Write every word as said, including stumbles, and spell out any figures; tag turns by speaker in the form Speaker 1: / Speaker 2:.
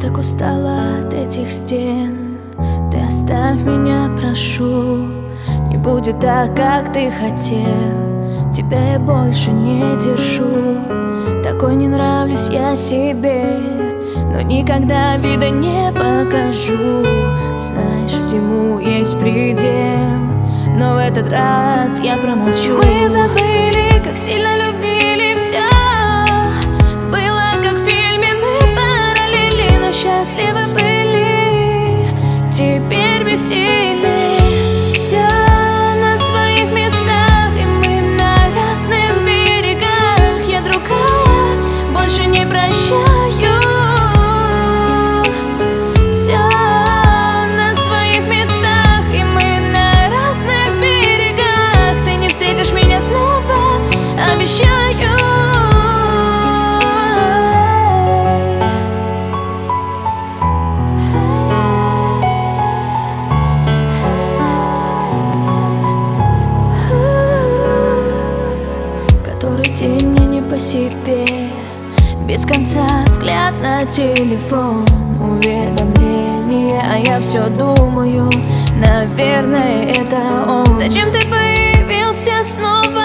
Speaker 1: так устала от этих стен. Ты оставь меня, прошу. Не будет так, как ты хотел. Тебя я больше не держу. Такой не нравлюсь я себе, но никогда вида не покажу. Знаешь, всему есть предел, но в этот раз я промолчу. Мы забыли, как сильно любили, все было как в фильме, мы параллели, но счастливы были, теперь бессильны. Все на своих местах, и мы на разных берегах. Я другая, больше не прощаю. Который день мне не по себе, без конца взгляд на телефон, уведомления, а я все думаю, наверное, это он. Зачем ты появился снова?